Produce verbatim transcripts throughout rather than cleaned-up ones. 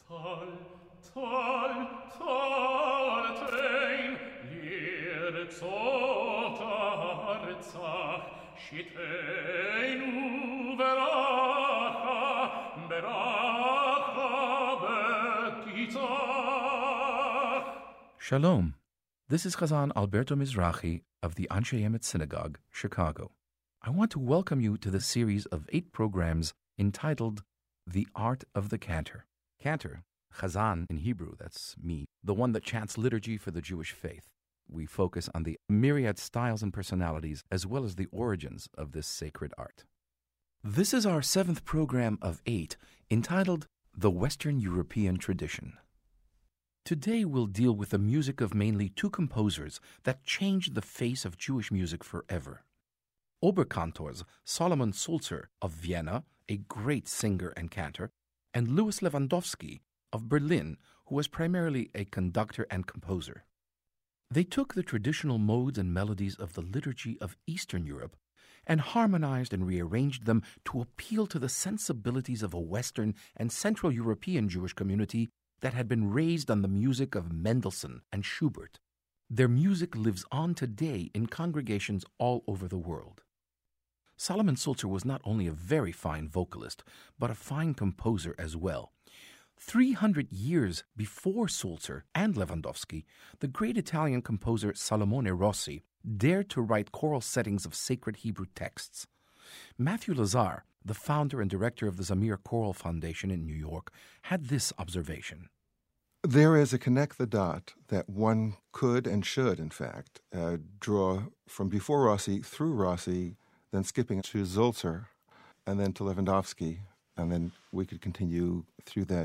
Tal, tal, tal, tein, lieret sota arzach, shitein uveracha, beracha betitach. Shalom. This is Chazan Alberto Mizrahi of the Anshe Emet Synagogue, Chicago. I want to welcome you to the series of eight programs entitled The Art of the Cantor. Cantor, Chazan in Hebrew, that's me, the one that chants liturgy for the Jewish faith. We focus on the myriad styles and personalities as well as the origins of this sacred art. This is our seventh program of eight entitled The Western European Tradition. Today we'll deal with the music of mainly two composers that changed the face of Jewish music forever. Oberkantors Solomon Sulzer of Vienna, a great singer and cantor, and Louis Lewandowski of Berlin, who was primarily a conductor and composer. They took the traditional modes and melodies of the liturgy of Eastern Europe and harmonized and rearranged them to appeal to the sensibilities of a Western and Central European Jewish community that had been raised on the music of Mendelssohn and Schubert. Their music lives on today in congregations all over the world. Solomon Sulzer was not only a very fine vocalist, but a fine composer as well. Three hundred years before Sulzer and Lewandowski, the great Italian composer Salomone Rossi dared to write choral settings of sacred Hebrew texts. Matthew Lazar, the founder and director of the Zamir Choral Foundation in New York, had this observation. There is a connect the dot that one could and should, in fact, uh, draw from before Rossi through Rossi, then skipping to Sulzer, and then to Lewandowski, and then we could continue through that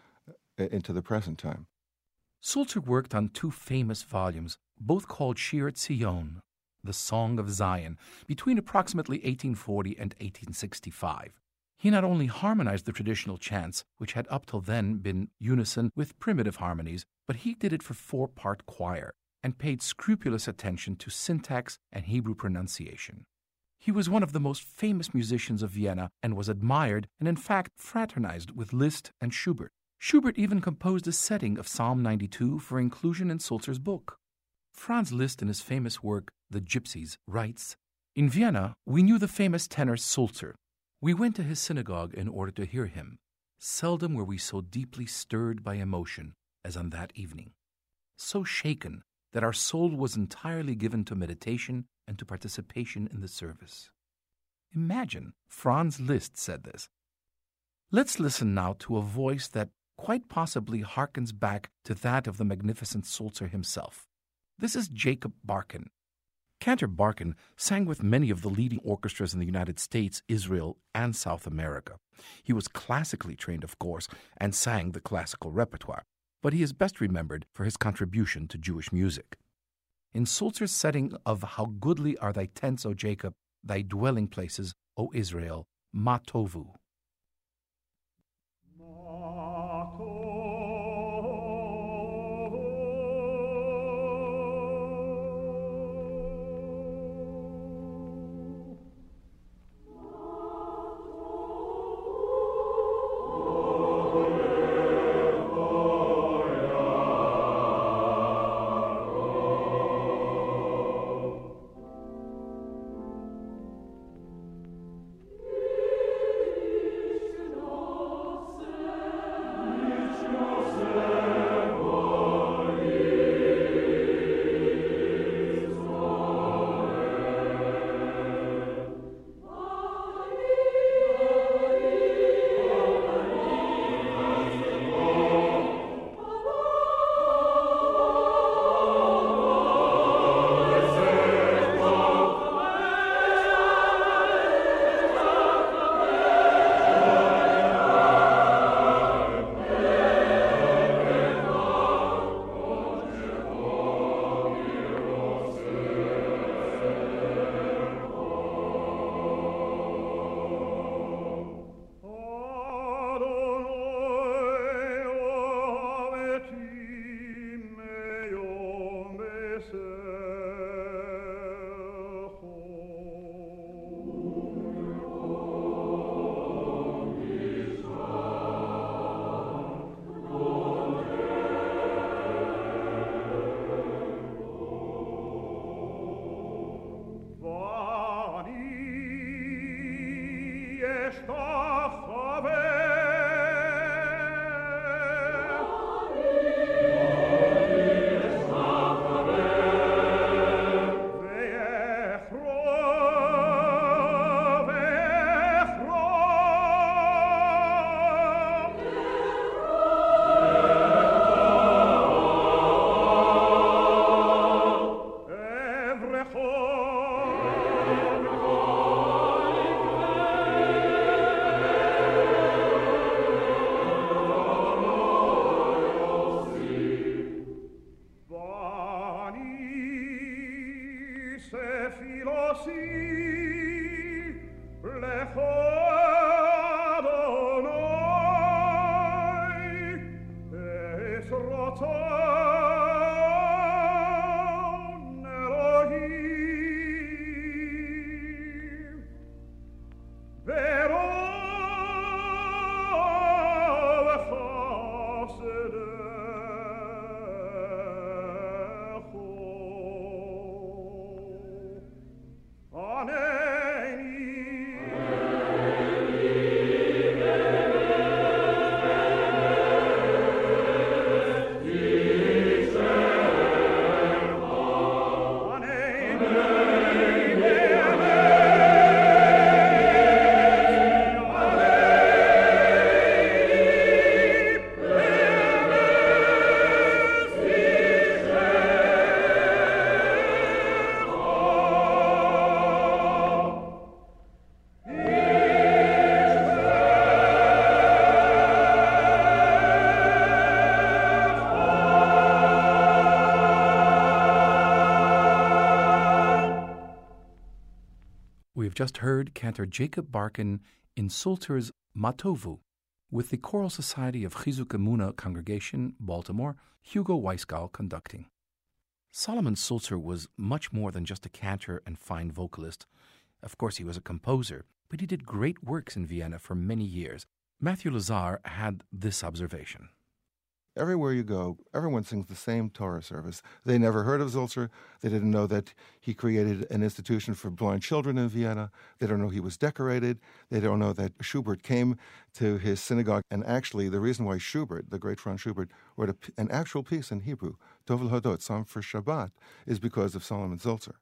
uh, into the present time. Sulzer worked on two famous volumes, both called Shir Tzion, the Song of Zion, between approximately eighteen forty and eighteen sixty-five. He not only harmonized the traditional chants, which had up till then been unison with primitive harmonies, but he did it for four-part choir and paid scrupulous attention to syntax and Hebrew pronunciation. He was one of the most famous musicians of Vienna and was admired and in fact fraternized with Liszt and Schubert. Schubert even composed a setting of Psalm ninety-two for inclusion in Sulzer's book. Franz Liszt, in his famous work, The Gypsies, writes, "In Vienna, we knew the famous tenor Sulzer. We went to his synagogue in order to hear him. Seldom were we so deeply stirred by emotion as on that evening. So shaken that our soul was entirely given to meditation and to participation in the service." Imagine Franz Liszt said this. Let's listen now to a voice that quite possibly harkens back to that of the magnificent Sulzer himself. This is Jacob Barkin. Cantor Barkin sang with many of the leading orchestras in the United States, Israel, and South America. He was classically trained, of course, and sang the classical repertoire, but he is best remembered for his contribution to Jewish music. In Sulzer's setting of How Goodly Are Thy Tents, O Jacob, Thy Dwelling Places, O Israel, Ma Tovu. We've just heard Cantor Jacob Barkin in Sulzer's Matovu, with the Choral Society of Chizuk Emunah Congregation, Baltimore, Hugo Weisgall conducting. Solomon Sulzer was much more than just a cantor and fine vocalist. Of course, he was a composer, but he did great works in Vienna for many years. Matthew Lazar had this observation. Everywhere you go, everyone sings the same Torah service. They never heard of Sulzer. They didn't know that he created an institution for blind children in Vienna. They don't know he was decorated. They don't know that Schubert came to his synagogue. And actually, the reason why Schubert, the great Franz Schubert, wrote a, an actual piece in Hebrew, Tovel Hodot, Psalm for Shabbat, is because of Solomon Sulzer.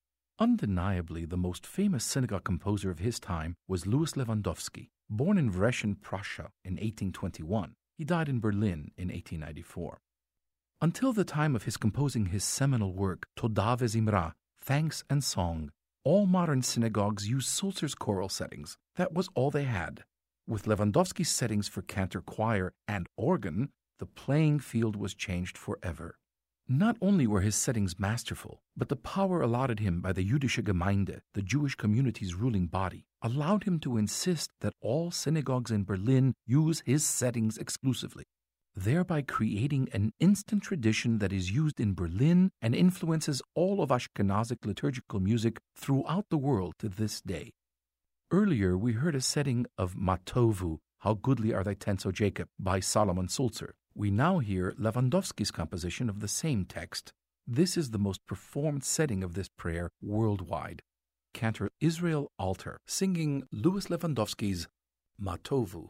Undeniably, the most famous synagogue composer of his time was Louis Lewandowski. Born in Wreschen, Prussia in eighteen twenty-one, he died in Berlin in eighteen ninety-four. Until the time of his composing his seminal work, Todah Ve'Zimra, Thanks and Song, all modern synagogues use Sulzer's choral settings. That was all they had. With Lewandowski's settings for cantor choir and organ, the playing field was changed forever. Not only were his settings masterful, but the power allotted him by the Jüdische Gemeinde, the Jewish community's ruling body, allowed him to insist that all synagogues in Berlin use his settings exclusively, thereby creating an instant tradition that is used in Berlin and influences all of Ashkenazic liturgical music throughout the world to this day. Earlier, we heard a setting of Matovu, How Goodly Are Thy Tents, O Jacob, by Solomon Sulzer. We now hear Lewandowski's composition of the same text. This is the most performed setting of this prayer worldwide. Cantor Israel Alter singing Louis Lewandowski's Matovu.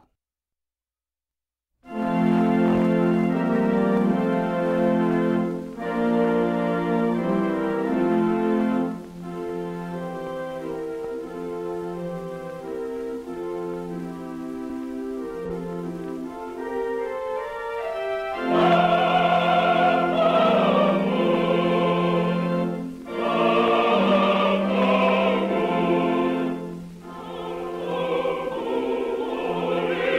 Oh,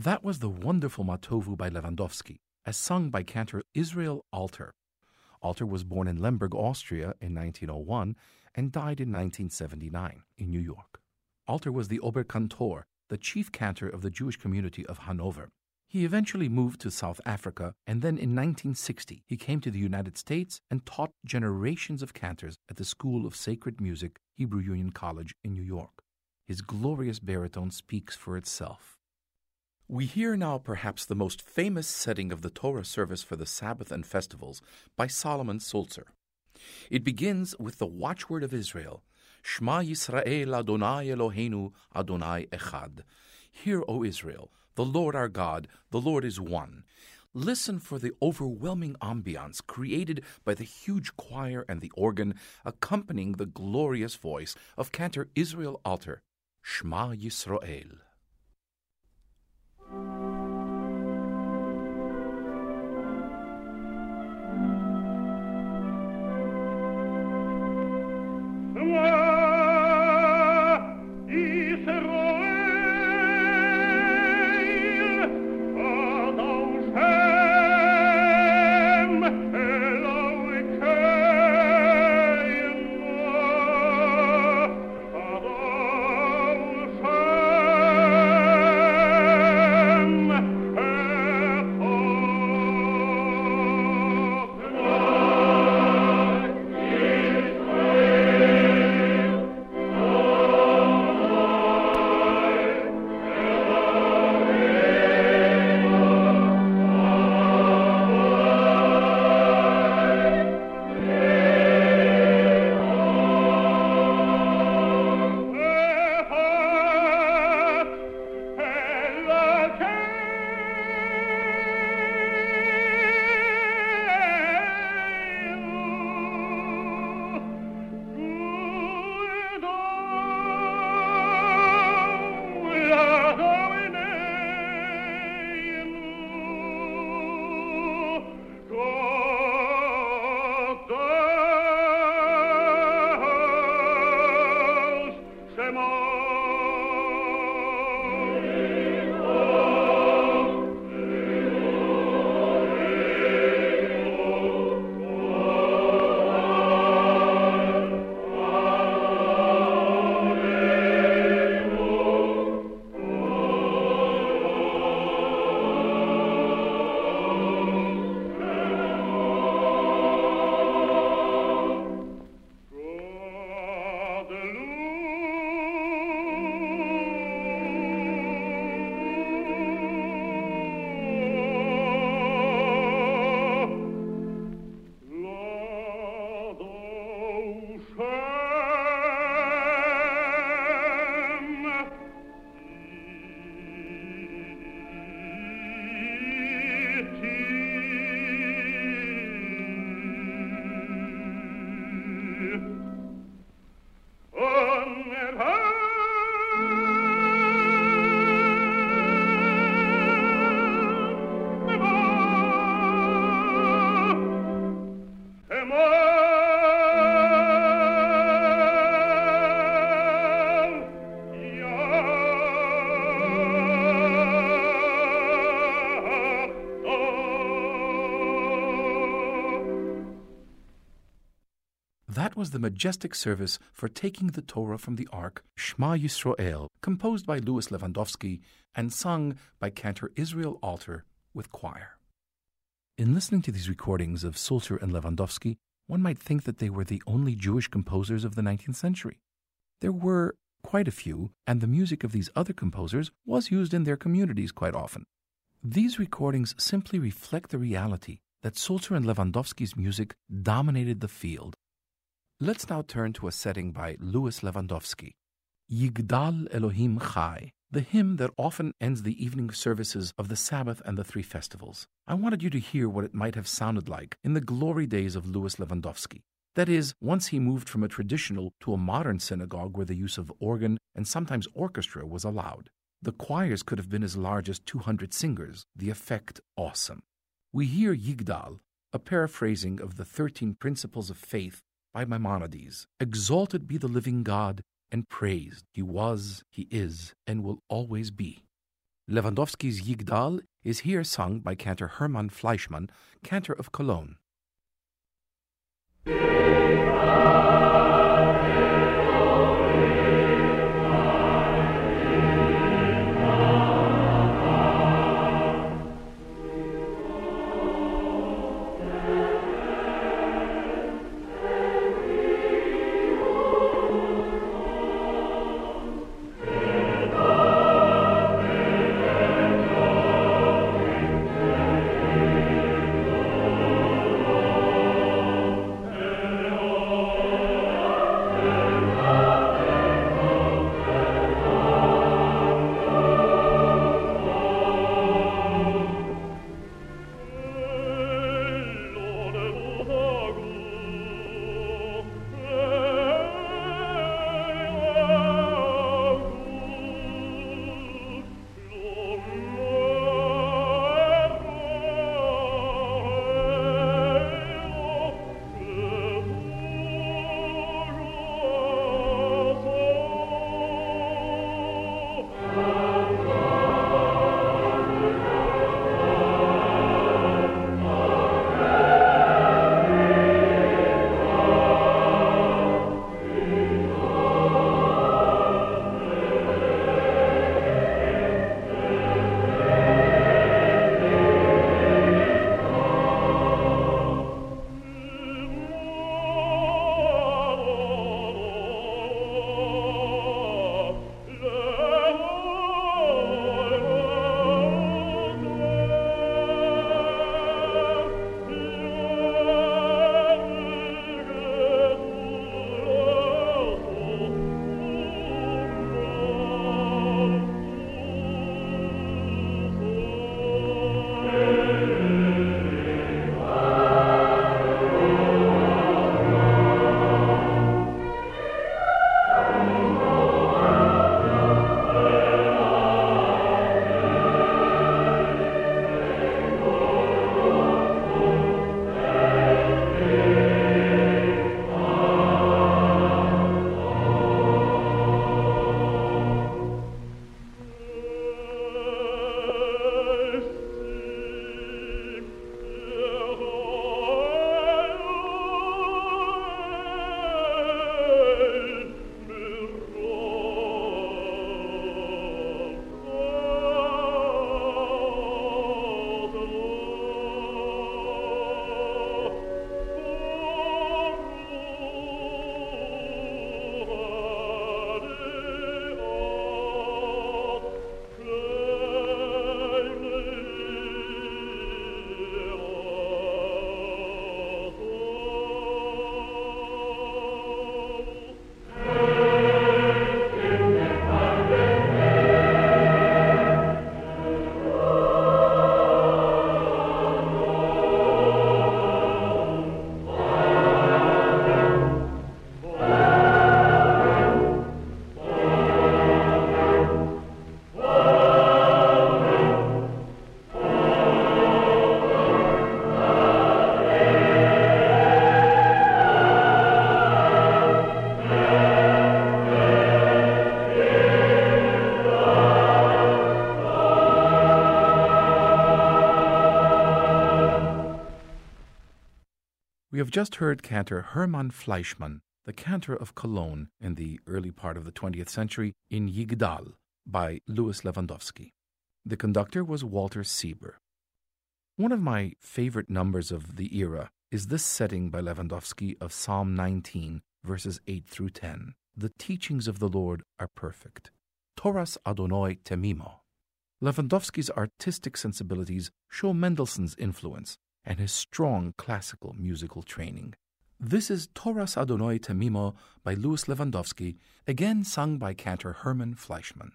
That was the wonderful Matovu by Lewandowski, as sung by cantor Israel Alter. Alter was born in Lemberg, Austria in nineteen oh one and died in nineteen seventy-nine in New York. Alter was the Oberkantor, the chief cantor of the Jewish community of Hanover. He eventually moved to South Africa, and then in nineteen sixty he came to the United States and taught generations of cantors at the School of Sacred Music, Hebrew Union College in New York. His glorious baritone speaks for itself. We hear now perhaps the most famous setting of the Torah service for the Sabbath and festivals by Solomon Sulzer. It begins with the watchword of Israel, Shema Yisrael Adonai Eloheinu Adonai Echad. Hear, O Israel, the Lord our God, the Lord is one. Listen for the overwhelming ambiance created by the huge choir and the organ accompanying the glorious voice of cantor Israel Alter, Shema Yisrael. That was the majestic service for taking the Torah from the Ark, Shema Yisrael, composed by Louis Lewandowski and sung by cantor Israel Alter with choir. In listening to these recordings of Sulzer and Lewandowski, one might think that they were the only Jewish composers of the nineteenth century. There were quite a few, and the music of these other composers was used in their communities quite often. These recordings simply reflect the reality that Sulzer and Lewandowski's music dominated the field. Let's now turn to a setting by Louis Lewandowski, Yigdal Elohim Chai, the hymn that often ends the evening services of the Sabbath and the three festivals. I wanted you to hear what it might have sounded like in the glory days of Louis Lewandowski. That is, once he moved from a traditional to a modern synagogue where the use of organ and sometimes orchestra was allowed. The choirs could have been as large as two hundred singers, the effect awesome. We hear Yigdal, a paraphrasing of the thirteen Principles of Faith by Maimonides. Exalted be the living God, and praised he was, he is, and will always be. Lewandowski's Yigdal is here sung by cantor Hermann Fleischmann, cantor of Cologne. We have just heard cantor Hermann Fleischmann, the cantor of Cologne in the early part of the twentieth century, in Yigdal by Louis Lewandowski. The conductor was Walter Sieber. One of my favorite numbers of the era is this setting by Lewandowski of Psalm nineteen, verses eight through ten. The teachings of the Lord are perfect. Toras Adonai temimo. Lewandowski's artistic sensibilities show Mendelssohn's influence and his strong classical musical training. This is Toras Adonai temimo by Louis Lewandowski, again sung by cantor Hermann Fleischmann.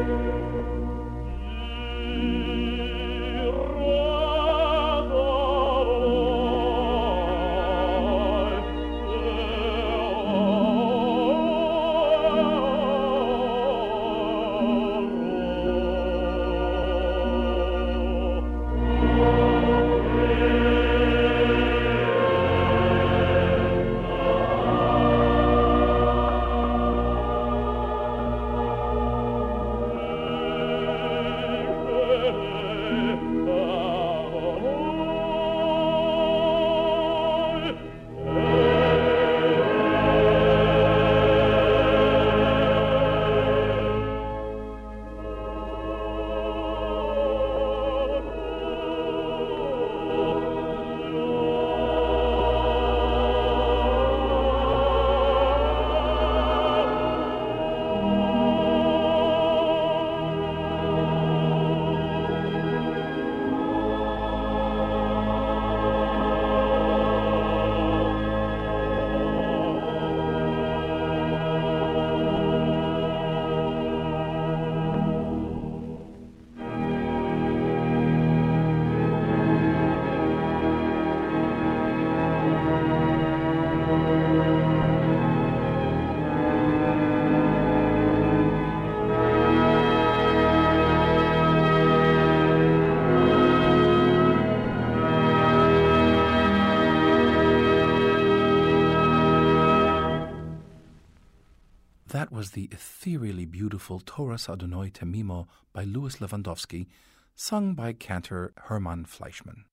That was the ethereally beautiful Toras Adonai Temimo by Louis Lewandowski, sung by cantor Hermann Fleischmann.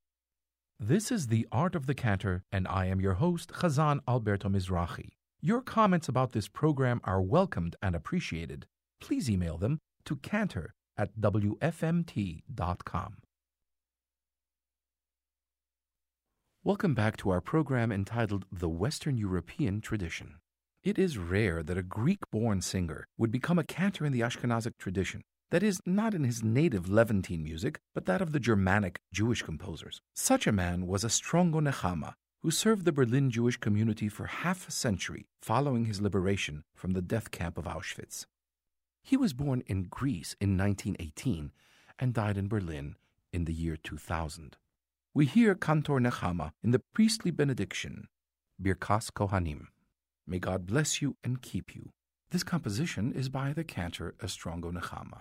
This is The Art of the Cantor, and I am your host, Chazan Alberto Mizrahi. Your comments about this program are welcomed and appreciated. Please email them to cantor at w f m t dot com. Welcome back to our program entitled The Western European Tradition. It is rare that a Greek-born singer would become a cantor in the Ashkenazic tradition, that is, not in his native Levantine music, but that of the Germanic Jewish composers. Such a man was Ostrongo Nechama, who served the Berlin Jewish community for half a century following his liberation from the death camp of Auschwitz. He was born in Greece in nineteen eighteen and died in Berlin in the year two thousand. We hear Cantor Nechama in the priestly benediction, Birkas Kohanim. May God bless you and keep you. This composition is by the cantor Ostrongo Nechama.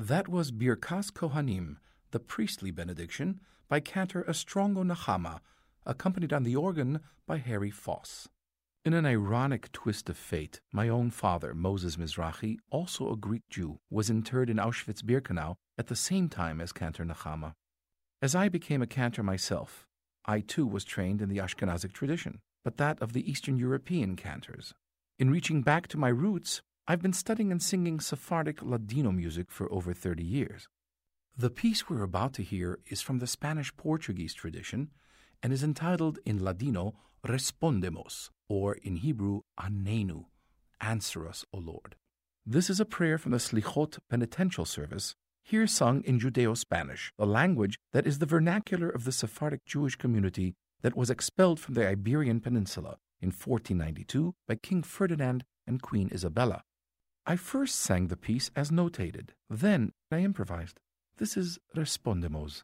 That was Birkas Kohanim, the priestly benediction, by cantor Estrongo Nahama, accompanied on the organ by Harry Foss. In an ironic twist of fate, my own father, Moses Mizrahi, also a Greek Jew, was interred in Auschwitz-Birkenau at the same time as cantor Nahama. As I became a cantor myself, I too was trained in the Ashkenazic tradition, but that of the Eastern European cantors. In reaching back to my roots, I've been studying and singing Sephardic Ladino music for over thirty years. The piece we're about to hear is from the Spanish-Portuguese tradition and is entitled in Ladino Respondemos, or in Hebrew Anenu, Answer Us, O Lord. This is a prayer from the Slichot penitential service, here sung in Judeo-Spanish, a language that is the vernacular of the Sephardic Jewish community that was expelled from the Iberian Peninsula in fourteen ninety-two by King Ferdinand and Queen Isabella. I first sang the piece as notated, then I improvised. This is Respondemos.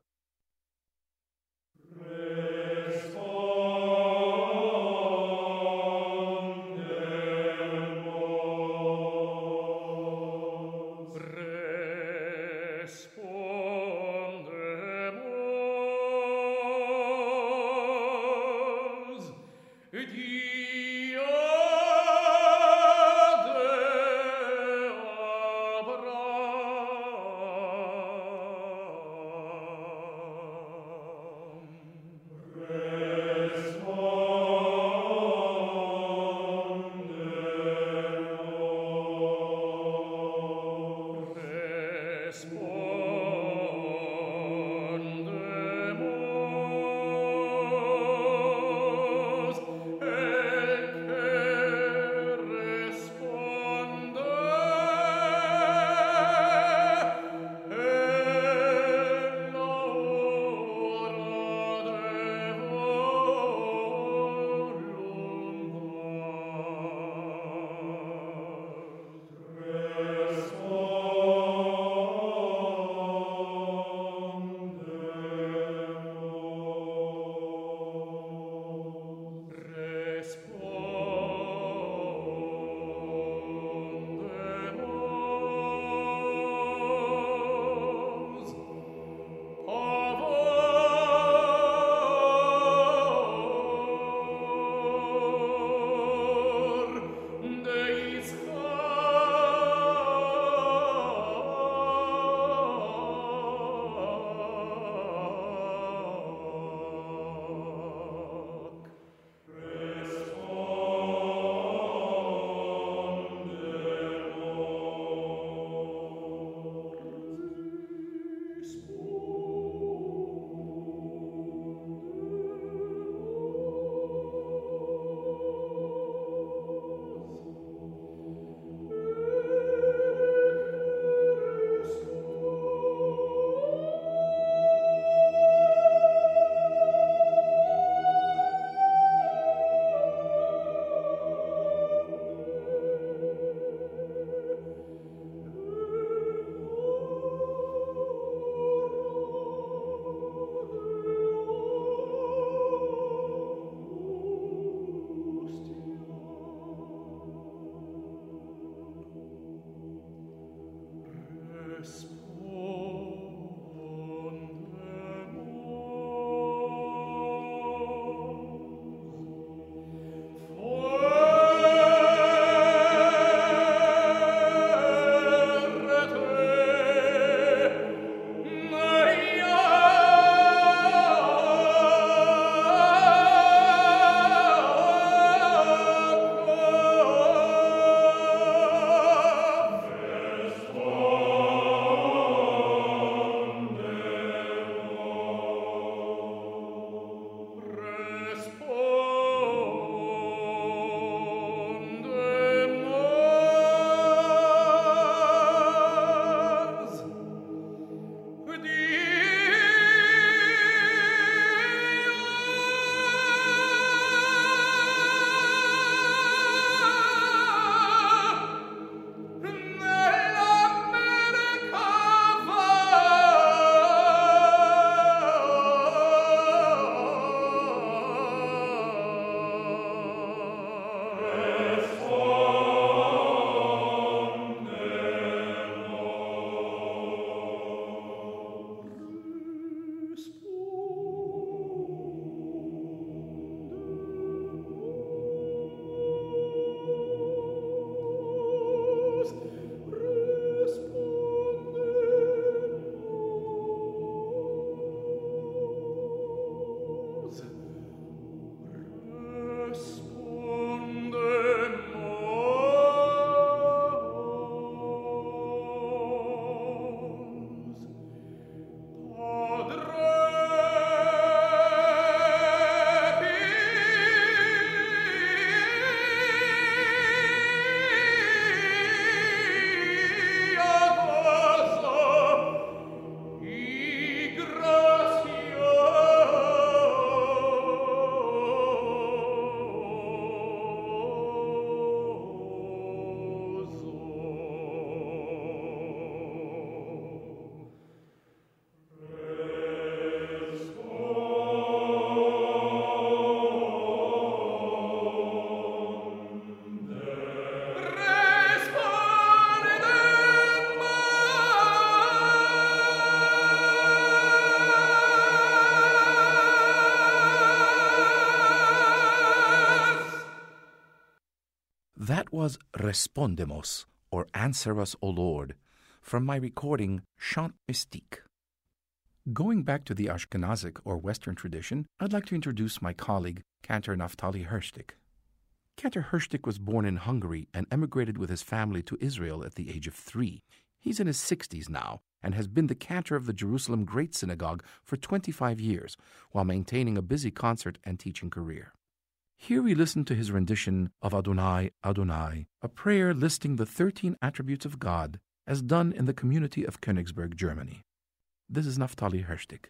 That was Respondemos, or Answer Us, O Lord, from my recording Chant Mystique. Going back to the Ashkenazic or Western tradition, I'd like to introduce my colleague, Cantor Naftali Herstik. Cantor Herstik was born in Hungary and emigrated with his family to Israel at the age of three. He's in his sixties now and has been the cantor of the Jerusalem Great Synagogue for twenty-five years, while maintaining a busy concert and teaching career. Here we listen to his rendition of Adonai, Adonai, a prayer listing the thirteen attributes of God as done in the community of Königsberg, Germany. This is Naftali Herstik.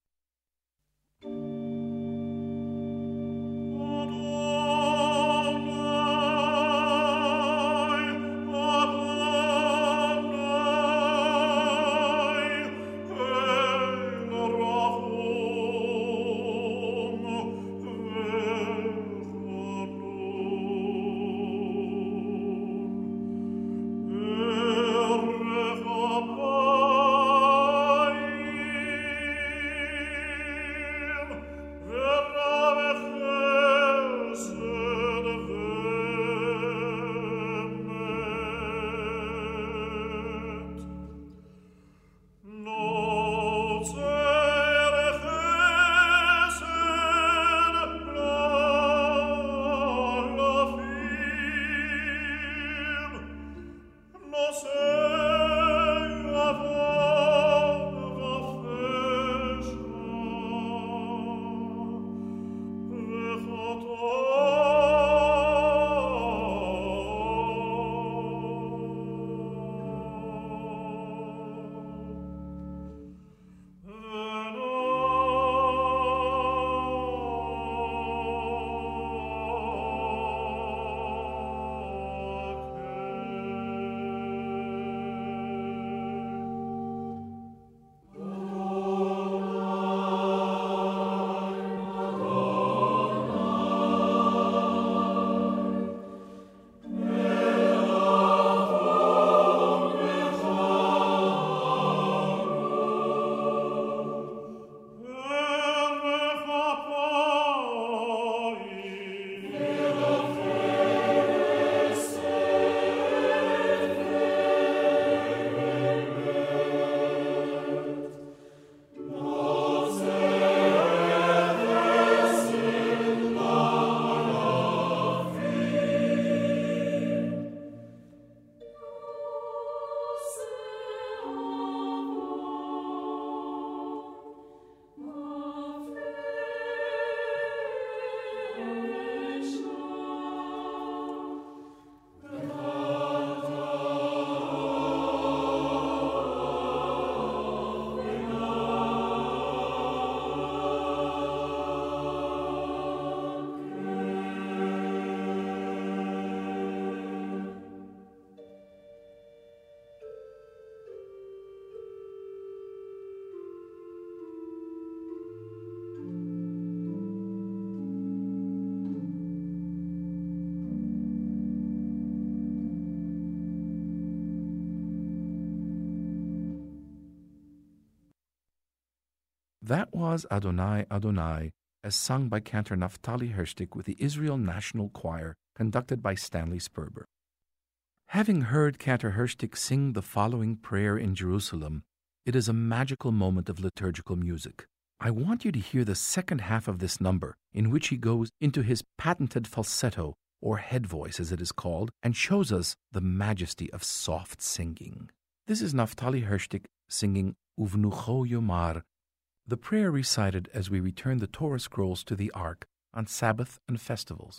That was Adonai, Adonai, as sung by Cantor Naftali Herstik with the Israel National Choir, conducted by Stanley Sperber. Having heard Cantor Herstik sing the following prayer in Jerusalem, it is a magical moment of liturgical music. I want you to hear the second half of this number, in which he goes into his patented falsetto, or head voice as it is called, and shows us the majesty of soft singing. This is Naftali Herstik singing Uvnucho Yomar, the prayer recited as we return the Torah scrolls to the Ark on Sabbath and festivals.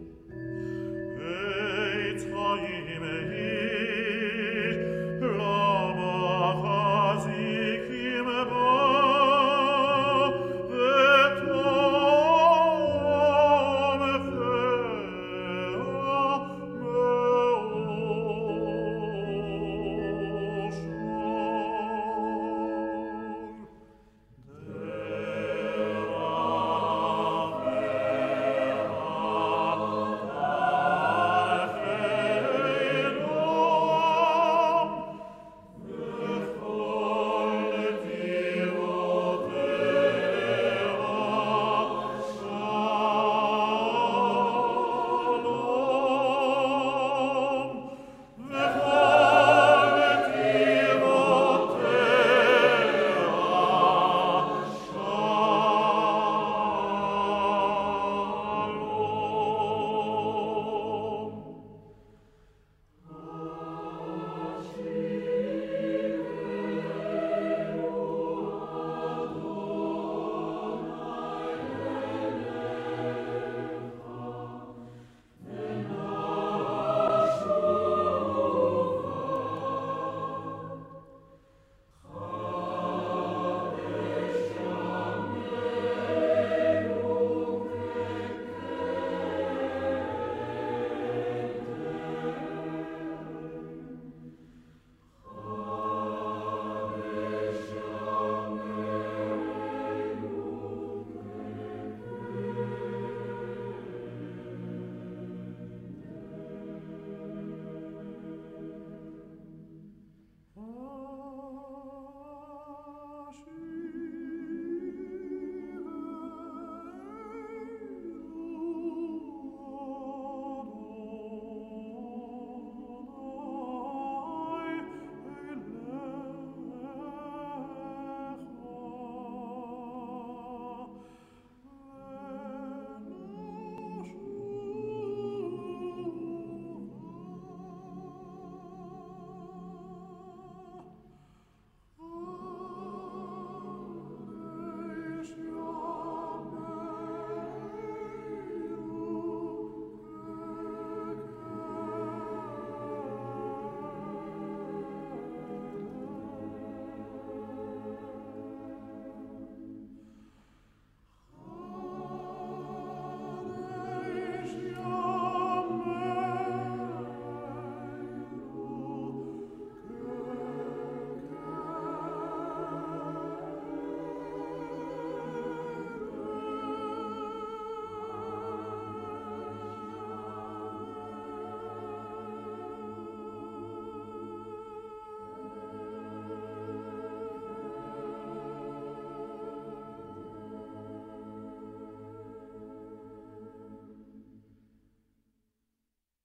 Lord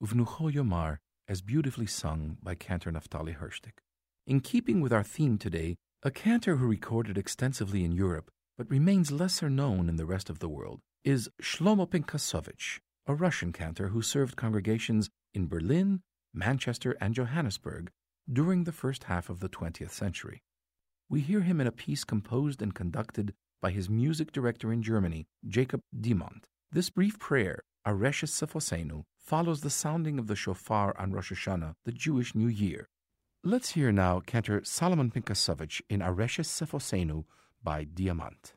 Uvnucho Yomar, as beautifully sung by cantor Naftali Hershtik. In keeping with our theme today, a cantor who recorded extensively in Europe but remains lesser known in the rest of the world is Shlomo Pinkasovich, a Russian cantor who served congregations in Berlin, Manchester, and Johannesburg during the first half of the twentieth century. We hear him in a piece composed and conducted by his music director in Germany, Jacob Dimont. This brief prayer, Areshes Sefosenu, follows the sounding of the shofar on Rosh Hashanah, the Jewish New Year. Let's hear now cantor Solomon Pinkasovich in Areshes Sefosenu by Diamant.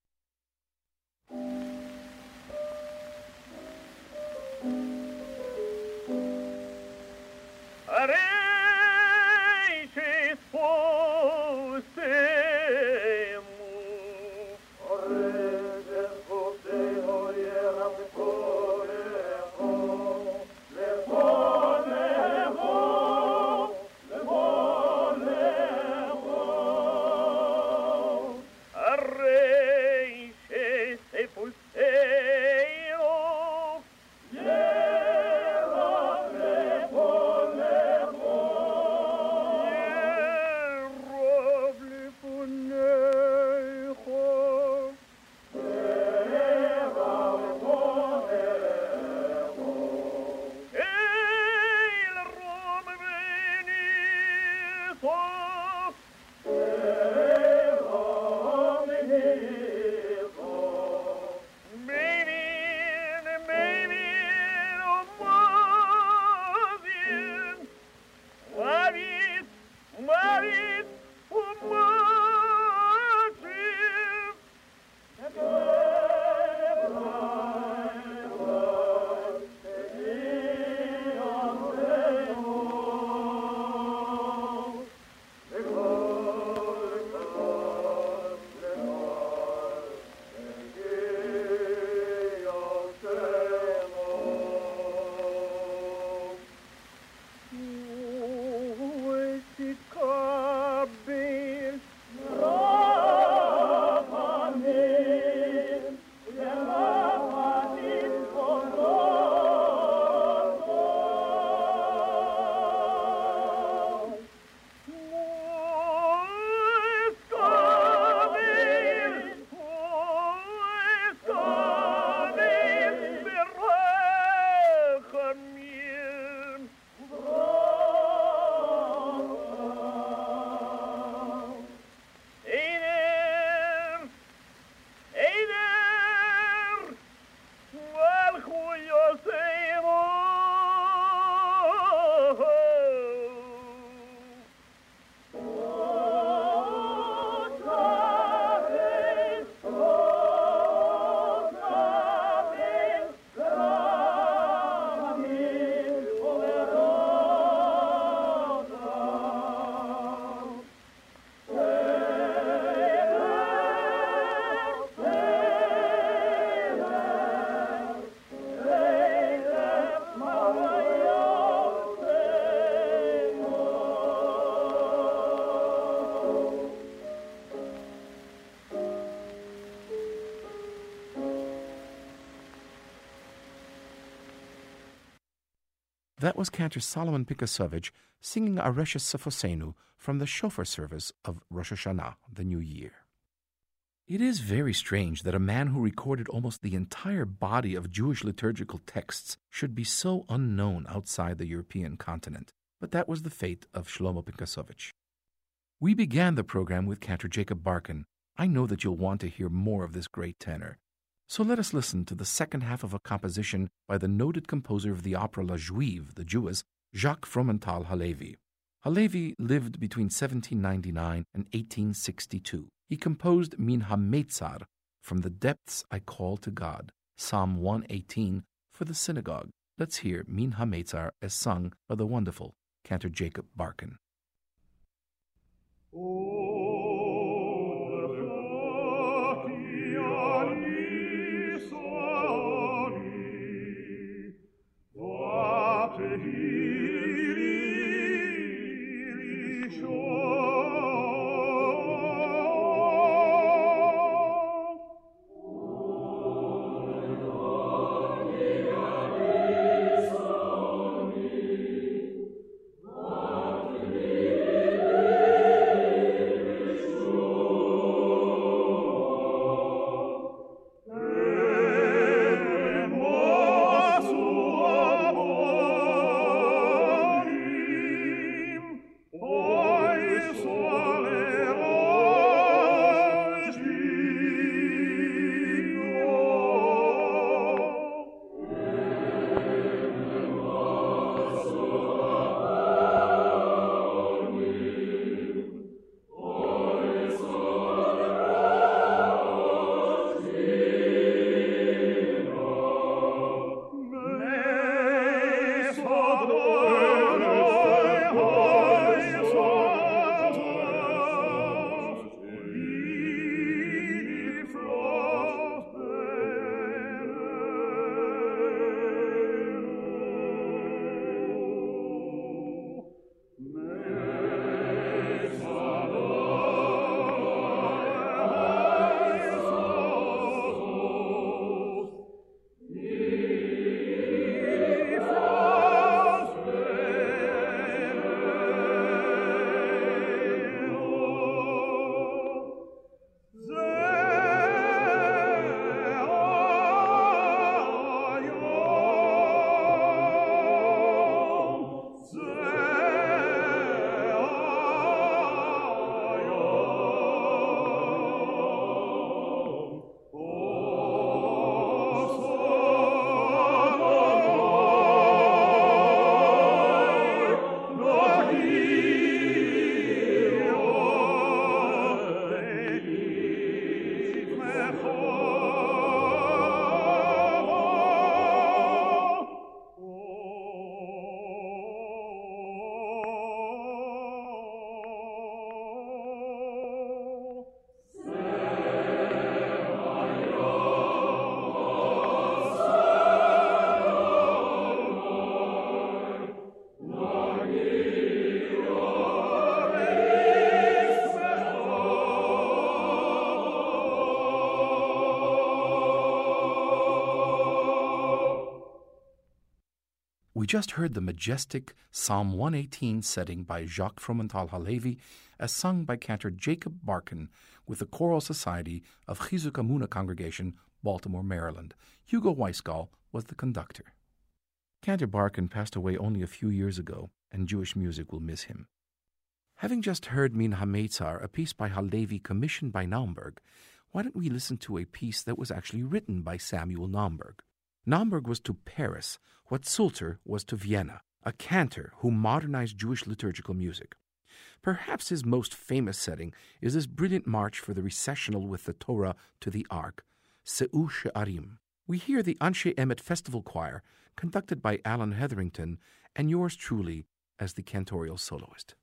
That was cantor Solomon Pinkasovich singing Areshes Sefosenu from the shofar service of Rosh Hashanah, the New Year. It is very strange that a man who recorded almost the entire body of Jewish liturgical texts should be so unknown outside the European continent, but that was the fate of Shlomo Pinkasovich. We began the program with cantor Jacob Barkan. I know that you'll want to hear more of this great tenor. So let us listen to the second half of a composition by the noted composer of the opera La Juive, the Jewess, Jacques Fromental Halevi. Halevi lived between seventeen ninety-nine and eighteen sixty-two. He composed Min HaMeitzar, From the Depths I Call to God, Psalm one eighteen, for the synagogue. Let's hear Min HaMeitzar as sung by the wonderful cantor Jacob Barkan. Oh, just heard the majestic Psalm one eighteen setting by Jacques Fromental Halevi as sung by cantor Jacob Barkan with the Choral Society of Chizuk Amuna Congregation, Baltimore, Maryland. Hugo Weisgall was the conductor. Cantor Barkan passed away only a few years ago, and Jewish music will miss him. Having just heard Min HaMeitzar, a piece by Halevi commissioned by Naumburg, why don't we listen to a piece that was actually written by Samuel Naumburg? Naumburg was to Paris what Sulzer was to Vienna, a cantor who modernized Jewish liturgical music. Perhaps his most famous setting is this brilliant march for the recessional with the Torah to the Ark, Se'u She'arim. We hear the Anshe Emet Festival Choir, conducted by Alan Hetherington, and yours truly as the cantorial soloist.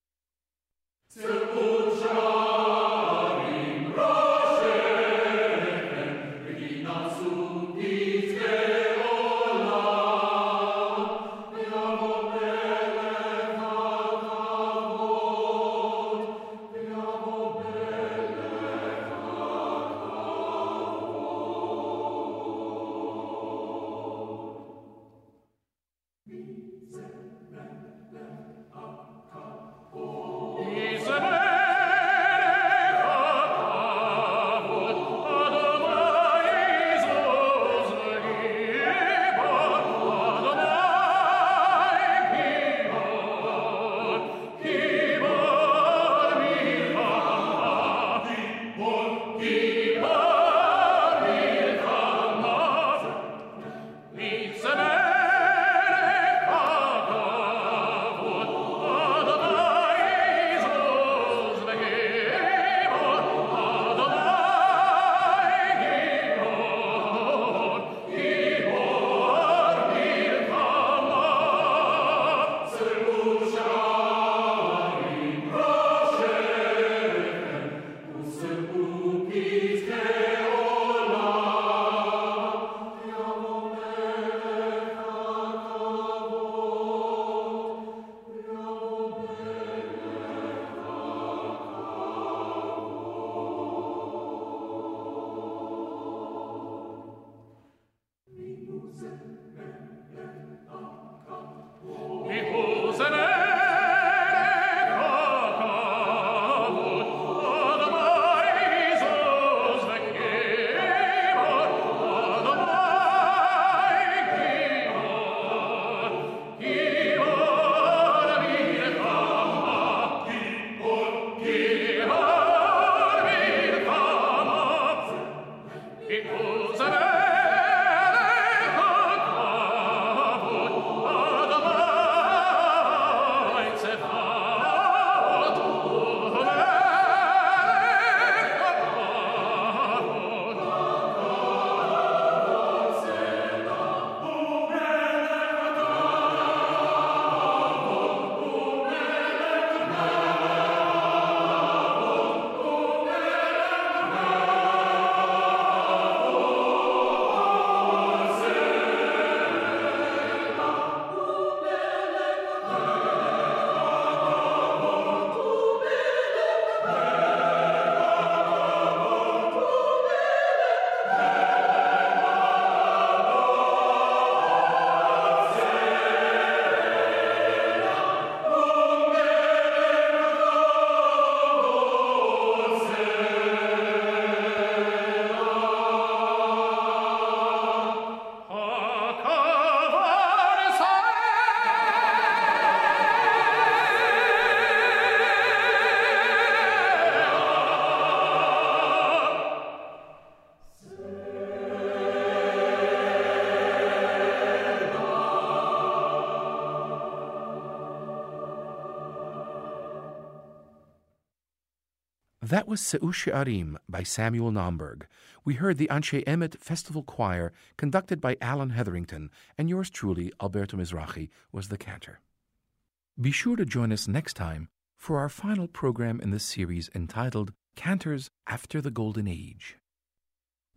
That was Se'u She'arim by Samuel Naumburg. We heard the Anshe Emet Festival Choir, conducted by Alan Hetherington, and yours truly, Alberto Mizrahi, was the cantor. Be sure to join us next time for our final program in this series entitled Cantors After the Golden Age.